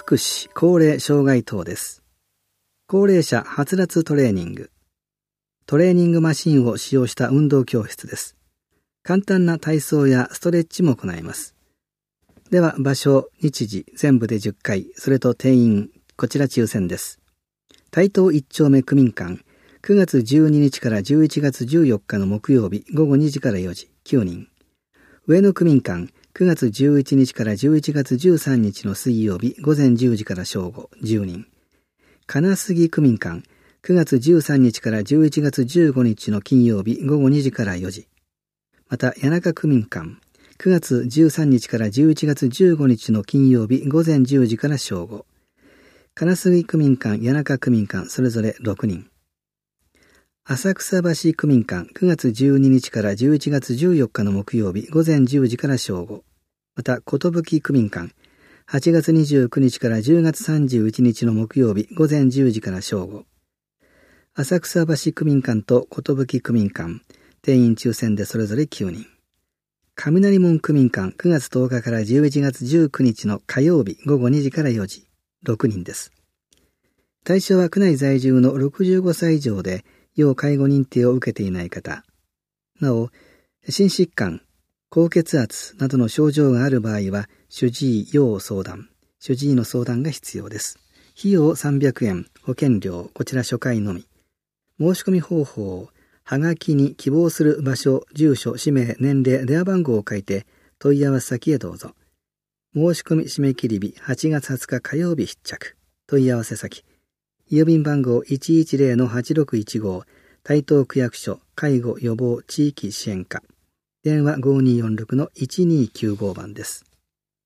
福祉高齢障害等です。高齢者はつらつトレーニング。トレーニングマシンを使用した運動教室です。簡単な体操やストレッチも行います。では場所、日時、全部で10回、それと定員、こちら抽選です。台東一丁目区民館、9月12日から11月14日の木曜日、午後2時から4時、9人。上野区民館、9月11日から11月13日の水曜日、午前10時から正午、10人。金杉区民館、9月13日から11月15日の金曜日、午後2時から4時。また、谷中区民館、9月13日から11月15日の金曜日、午前10時から正午。金杉区民館、谷中区民館、それぞれ6人。浅草橋区民館、9月12日から11月14日の木曜日、午前10時から正午。また、寿区民館、8月29日から10月31日の木曜日、午前10時から正午。浅草橋区民館と寿区民館、定員抽選でそれぞれ9人。雷門区民館、9月10日から11月19日の火曜日、午後2時から4時、6人です。対象は区内在住の65歳以上で、要介護認定を受けていない方。なお、心疾患、高血圧などの症状がある場合は、主治医要相談、主治医の相談が必要です。費用300円、保険料、こちら初回のみ。申し込み方法、はがきに希望する場所、住所、氏名、年齢、電話番号を書いて、問い合わせ先へどうぞ。申し込み締め切り日、8月20日火曜日必着。問い合わせ先。郵便番号 110-8615 台東区役所介護予防地域支援課電話 5246-1295 番です。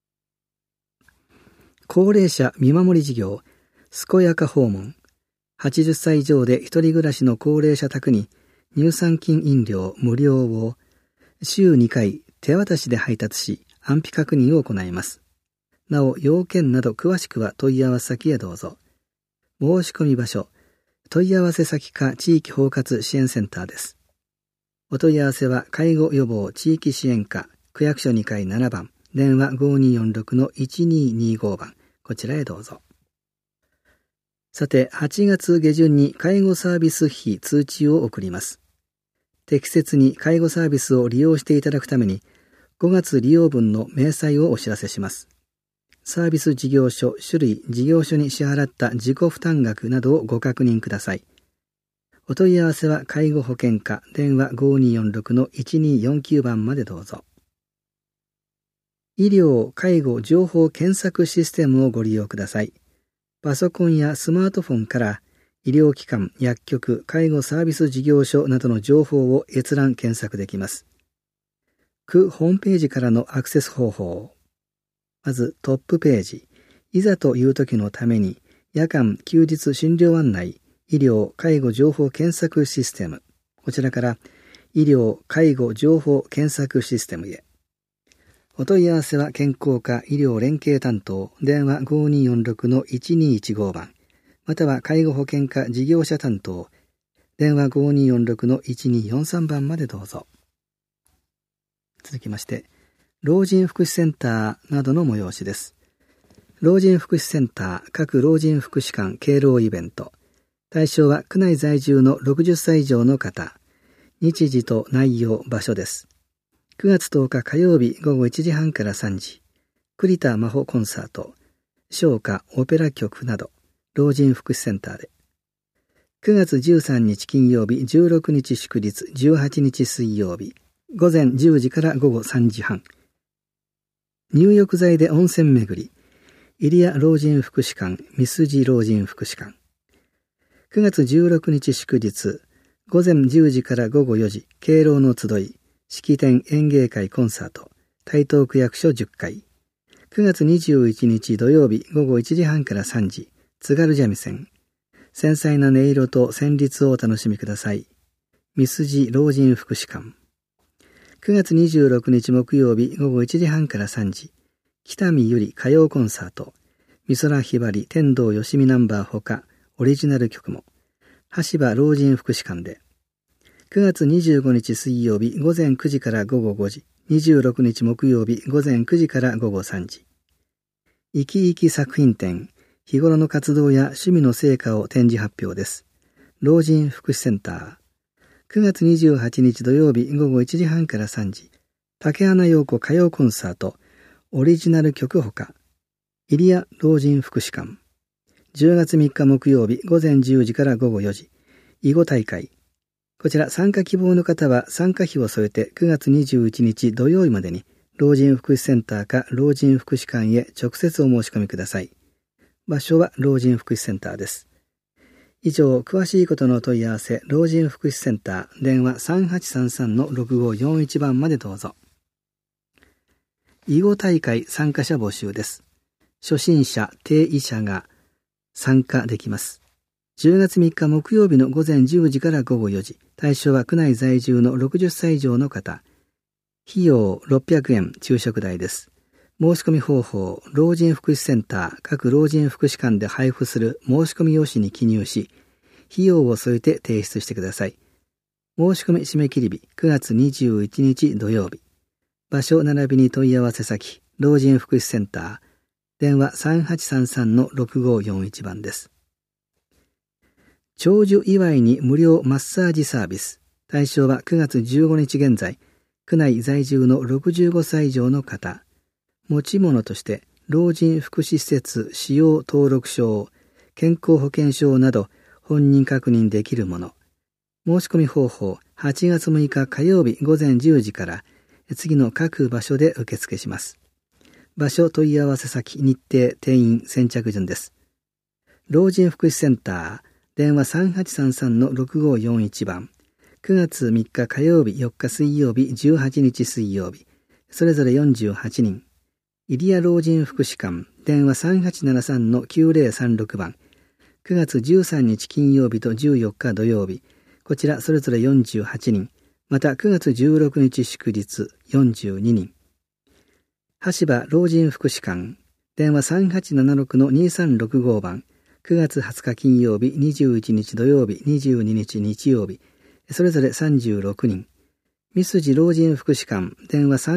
高齢者見守り事業健やか訪問80歳以上で一人暮らしの高齢者宅に乳酸菌飲料無料を週2回手渡しで配達し安否確認を行います。なお要件など詳しくは問い合わせ先へどうぞ。申し込み場所、問い合わせ先か地域包括支援センターです。お問い合わせは介護予防地域支援課、区役所2階7番、電話 5246-1225 番、こちらへどうぞ。さて、8月下旬に介護サービス費通知を送ります。適切に介護サービスを利用していただくために、5月利用分の明細をお知らせします。サービス事業所、種類、事業所に支払った自己負担額などをご確認ください。お問い合わせは介護保険課、電話 5246-1249 番までどうぞ。医療・介護情報検索システムをご利用ください。パソコンやスマートフォンから医療機関、薬局、介護サービス事業所などの情報を閲覧検索できます。区ホームページからのアクセス方法。まずトップページ、いざという時のために夜間・休日診療案内、医療・介護情報検索システム。こちらから医療・介護情報検索システムへ。お問い合わせは健康課医療連携担当、電話 5246-1215 番、または介護保険課事業者担当、電話 5246-1243 番までどうぞ。続きまして、老人福祉センターなどの催しです。老人福祉センター各老人福祉館敬老イベント。対象は区内在住の60歳以上の方。日時と内容、場所です。9月10日火曜日午後1時半から3時。栗田真帆コンサート。唱歌、オペラ曲など。老人福祉センターで。9月13日金曜日、16日祝日、18日水曜日。午前10時から午後3時半。入浴剤で温泉巡り、入谷老人福祉館、三筋老人福祉館。9月16日祝日、午前10時から午後4時、敬老の集い、式典演芸会コンサート、台東区役所10階。9月21日土曜日、午後1時半から3時、津軽三味線。繊細な音色と旋律をお楽しみください。三筋老人福祉館。9月26日木曜日午後1時半から3時、北見ゆり歌謡コンサート、美空ひばり天童よしみナンバーほか、オリジナル曲も、橋場老人福祉館で、9月25日水曜日午前9時から午後5時、26日木曜日午前9時から午後3時、 生き生き作品展、日頃の活動や趣味の成果を展示発表です。老人福祉センター。9月28日土曜日午後1時半から3時。竹穴陽子歌謡コンサート、オリジナル曲ほか。入谷老人福祉館。10月3日木曜日午前10時から午後4時。囲碁大会。こちら参加希望の方は参加費を添えて9月21日土曜日までに老人福祉センターか老人福祉館へ直接お申し込みください。場所は老人福祉センターです。以上、詳しいことの問い合わせ、老人福祉センター、電話 3833-6541 番までどうぞ。囲碁大会参加者募集です。初心者、定位者が参加できます。10月3日木曜日の午前10時から午後4時。対象は区内在住の60歳以上の方。費用600円、昼食代です。申し込み方法、老人福祉センター、各老人福祉館で配布する申し込み用紙に記入し、費用を添えて提出してください。申し込み締め切り日、9月21日土曜日。場所並びに問い合わせ先、老人福祉センター、電話 3833-6541 番です。長寿祝いに無料マッサージサービス。対象は9月15日現在、区内在住の65歳以上の方。持ち物として、老人福祉施設使用登録証、健康保険証など本人確認できるもの。申し込み方法、8月6日火曜日午前10時から、次の各場所で受付します。場所問い合わせ先、日程、定員、先着順です。老人福祉センター、電話 3833-6541 番。9月3日火曜日、4日水曜日、18日水曜日。それぞれ48人。入谷老人福祉館、電話 3873-9036 番。9月13日金曜日と14日土曜日。こちらそれぞれ48人。また9月16日祝日、42人。橋場老人福祉館、電話 3876-2365 番。9月20日金曜日、21日土曜日、22日日曜日、それぞれ36人。三筋老人福祉館、電話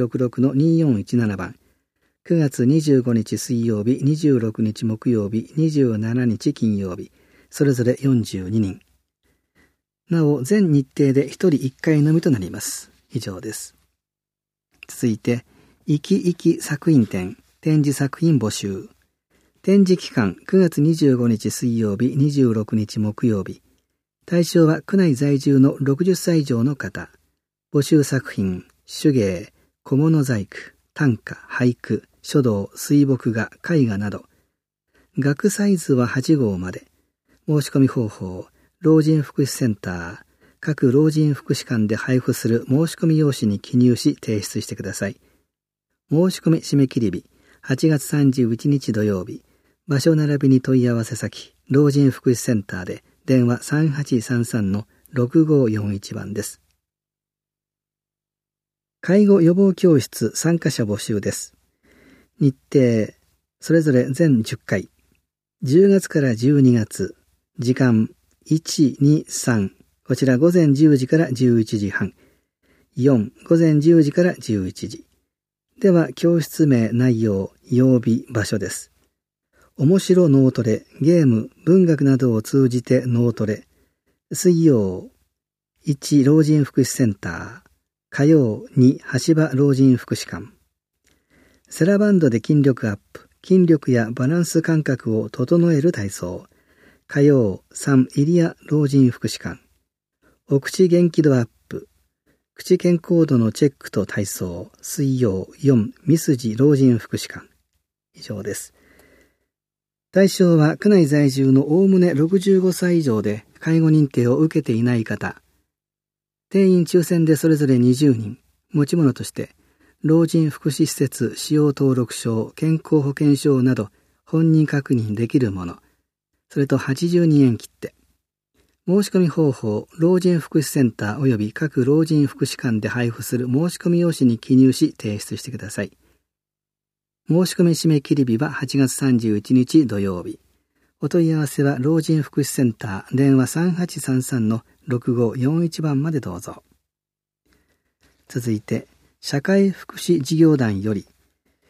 3866-2417 番。9月25日水曜日、26日木曜日、27日金曜日、それぞれ42人。なお、全日程で1人1回のみとなります。以上です。続いて、生き生き作品展、展示作品募集。展示期間9月25日水曜日、26日木曜日。対象は区内在住の60歳以上の方。募集作品、手芸、小物細工、短歌、俳句、書道、水墨画、絵画など。額サイズは8号まで。申し込み方法、老人福祉センター、各老人福祉館で配布する申し込み用紙に記入し提出してください。申し込み締め切り日、8月31日土曜日。場所並びに問い合わせ先、老人福祉センターで電話 3833-6541 番です。介護予防教室参加者募集です。日程、それぞれ全10回。10月から12月、時間1、2、3、こちら午前10時から11時半。4、午前10時から11時。では、教室名、内容、曜日、場所です。面白脳トレ、ゲーム、文学などを通じて脳トレ。水曜、1、老人福祉センター。火曜、2、橋場老人福祉館。セラバンドで筋力アップ、筋力やバランス感覚を整える体操。火曜、3、入谷老人福祉館。お口元気度アップ、口健康度のチェックと体操。水曜、4、三筋老人福祉館。以上です。対象は区内在住のおおむね65歳以上で介護認定を受けていない方。定員抽選でそれぞれ20人。持ち物として、老人福祉施設使用登録証、健康保険証など本人確認できるもの。それと82円切手。申し込み方法、老人福祉センター及び各老人福祉館で配布する申し込み用紙に記入し提出してください。申し込み締め切り日は8月31日土曜日。お問い合わせは老人福祉センター電話 3833-6541 番までどうぞ。続いて、社会福祉事業団より、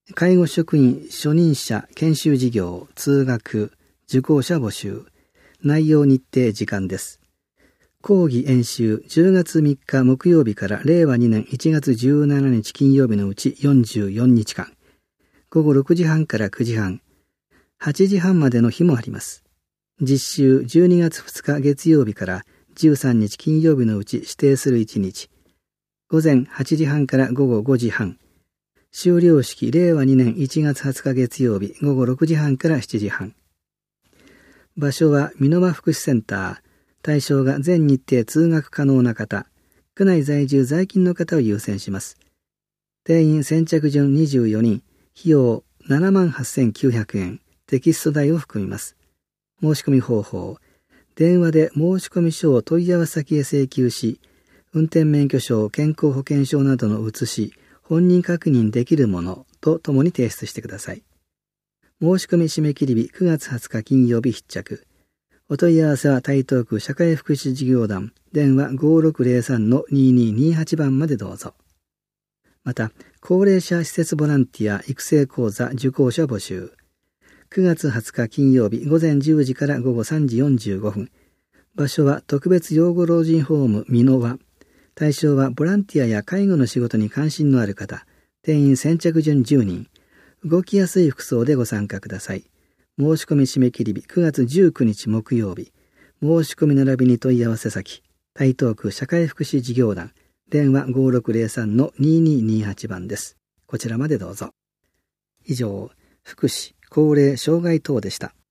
介護職員初任者研修事業通学受講者募集。内容日程時間です。講義演習10月3日木曜日から令和2年1月17日金曜日のうち44日間。午後6時半から9時半。8時半までの日もあります。実習12月2日月曜日から13日金曜日のうち指定する1日。午前8時半から午後5時半。修了式令和2年1月20日月曜日午後6時半から7時半。場所は美濃間福祉センター。対象が全日程通学可能な方。区内在住在勤の方を優先します。定員先着順24人。費用78,900円。テキスト代を含みます。申し込み方法。電話で申し込み書を問い合わせ先へ請求し、運転免許証、健康保険証などの写し、本人確認できるものとともに提出してください。申し込み締め切り日9月20日金曜日必着。お問い合わせは台東区社会福祉事業団電話 5603-2228 番までどうぞ。また、高齢者施設ボランティア育成講座受講者募集。9月20日金曜日午前10時から午後3時45分。場所は特別養護老人ホーム美濃輪。対象はボランティアや介護の仕事に関心のある方。定員先着順10人。動きやすい服装でご参加ください。申し込み締め切り日9月19日木曜日。申し込み並びに問い合わせ先。台東区社会福祉事業団。電話 5603-2228 番です。こちらまでどうぞ。以上、福祉、高齢、障害等でした。